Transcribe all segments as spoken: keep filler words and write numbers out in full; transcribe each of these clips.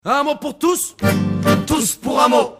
Un mot pour tous, tous pour un mot.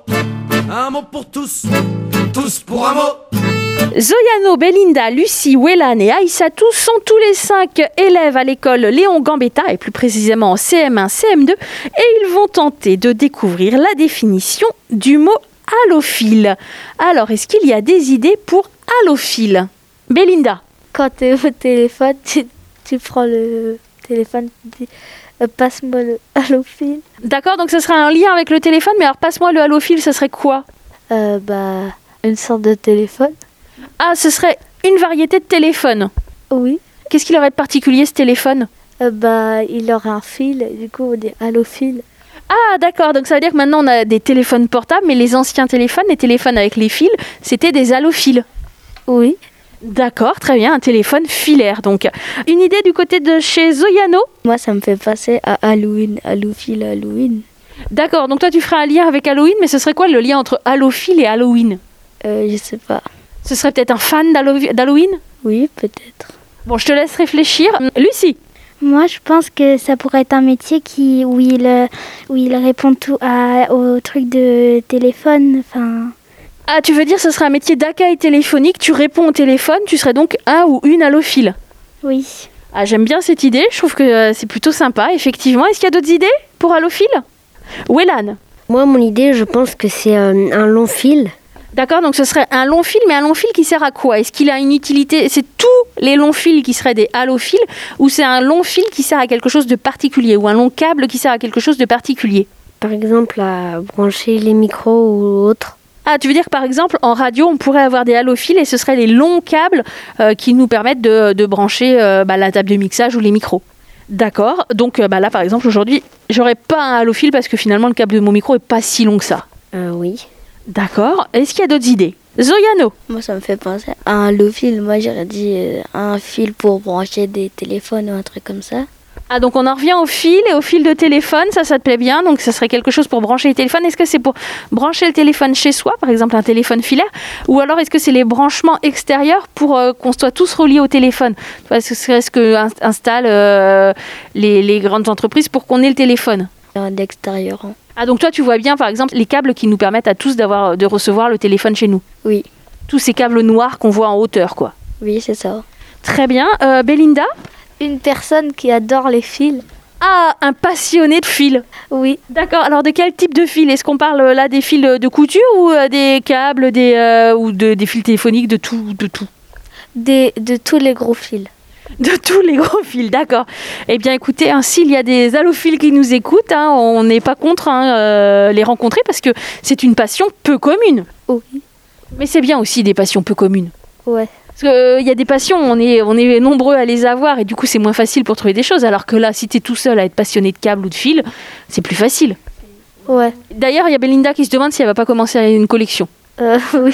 Un mot pour tous, tous pour un mot. Zoiano, Belinda, Lucie, Wellan et Aïssatou sont tous les cinq élèves à l'école Léon Gambetta, et plus précisément en C M un, C M deux, et ils vont tenter de découvrir la définition du mot allophile. Alors, est-ce qu'il y a des idées pour allophile? Belinda? Quand tu es au téléphone, tu, tu prends le téléphone, tu dis euh, passe-moi le allophile. D'accord, donc ce serait un lien avec le téléphone, mais alors passe-moi le allophile, ce serait quoi? euh, Bah, une sorte de téléphone. Ah, ce serait une variété de téléphone. Oui. Qu'est-ce qu'il aurait de particulier, ce téléphone? Euh, bah, il aurait un fil, et du coup on dit allophile. Ah, d'accord, donc ça veut dire que maintenant on a des téléphones portables, mais les anciens téléphones, les téléphones avec les fils, c'était des allophiles. Oui. D'accord, très bien, un téléphone filaire. Donc, une idée du côté de chez Zoiano? Moi ça me fait passer à Halloween, allophile, Halloween. D'accord, donc toi tu ferais un lien avec Halloween, mais ce serait quoi le lien entre allophile et Halloween? Euh, je sais pas. Ce serait peut-être un fan d'Hallo- d'Halloween? Oui, peut-être. Bon, je te laisse réfléchir. Lucie? Moi, je pense que ça pourrait être un métier qui, où, il, euh, où il répond tout à, au truc de téléphone. Enfin, Ah, tu veux dire ce serait un métier d'accueil téléphonique, tu réponds au téléphone, tu serais donc un ou une allophile? oui. Ah, j'aime bien cette idée, je trouve que euh, c'est plutôt sympa, effectivement. Est-ce qu'il y a d'autres idées pour allophile? Wellan? Moi, mon idée, je pense que c'est euh, un long fil. D'accord, donc ce serait un long fil, mais un long fil qui sert à quoi? Est-ce qu'il a une utilité? C'est tous les longs fils qui seraient des allophiles, ou c'est un long fil qui sert à quelque chose de particulier, ou un long câble qui sert à quelque chose de particulier? Par exemple, à brancher les micros ou autres. Ah, tu veux dire que par exemple, en radio, on pourrait avoir des allophiles et ce seraient les longs câbles euh, qui nous permettent de, de brancher euh, bah, la table de mixage ou les micros. D'accord, donc euh, bah, là par exemple, aujourd'hui, j'aurais pas un allophile parce que finalement le câble de mon micro est pas si long que ça. Euh, oui. D'accord, est-ce qu'il y a d'autres idées? Zoiano? Moi ça me fait penser à un allophile. Moi j'aurais dit euh, un fil pour brancher des téléphones ou un truc comme ça. Ah, donc on en revient au fil et au fil de téléphone, ça, ça te plaît bien, donc ça serait quelque chose pour brancher les téléphones. Est-ce que c'est pour brancher le téléphone chez soi, par exemple un téléphone filaire, ou alors est-ce que c'est les branchements extérieurs pour euh, qu'on soit tous reliés au téléphone? Est-ce que c'est ce que in- installent euh, les, les grandes entreprises pour qu'on ait le téléphone? Un d'extérieur. Hein. Ah, donc toi tu vois bien par exemple les câbles qui nous permettent à tous d'avoir, de recevoir le téléphone chez nous. Oui. Tous ces câbles noirs qu'on voit en hauteur, quoi. Oui, c'est ça. Très bien, euh, Belinda? Une personne qui adore les fils. Ah, un passionné de fil. Oui. D'accord, alors de quel type de fil? Est-ce qu'on parle euh, là des fils de couture ou euh, des câbles, des, euh, ou de, des fils téléphoniques, de tout, de tout? Des, de tous les gros fils. De tous les gros fils, d'accord. Eh bien écoutez, hein, s'il y a des allophiles qui nous écoutent, hein, on n'est pas contre hein, euh, les rencontrer parce que c'est une passion peu commune. Oui. Mais c'est bien aussi des passions peu communes. Ouais. Parce qu'il y a des passions, on est, on est nombreux à les avoir et du coup c'est moins facile pour trouver des choses. Alors que là, si tu es tout seul à être passionné de câbles ou de fils, c'est plus facile. Ouais. D'ailleurs, il y a Belinda qui se demande si elle va pas commencer une collection. Euh, oui.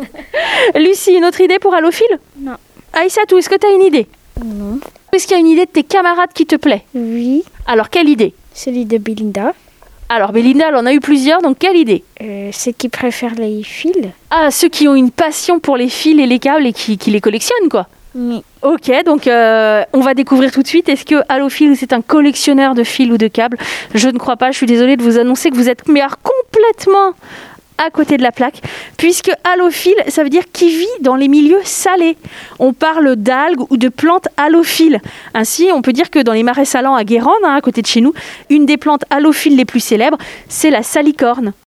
Lucie, une autre idée pour allophile? Non. Aïssatou, est-ce que tu as une idée? Non. Est-ce qu'il y a une idée de tes camarades qui te plaît? Oui. Alors, quelle idée? Celui de Belinda. Alors, Belinda, elle en a eu plusieurs, donc quelle idée? Euh, ceux qui préfèrent les fils. Ah, ceux qui ont une passion pour les fils et les câbles et qui, qui les collectionnent, quoi. Oui. Ok, donc euh, on va découvrir tout de suite. Est-ce que allophile, c'est un collectionneur de fils ou de câbles? Je ne crois pas, je suis désolée de vous annoncer que vous êtes mais alors, complètement à côté de la plaque, puisque allophile, ça veut dire qui vit dans les milieux salés. On parle d'algues ou de plantes allophiles. Ainsi, on peut dire que dans les marais salants à Guérande, hein, à côté de chez nous, une des plantes allophiles les plus célèbres, c'est la salicorne.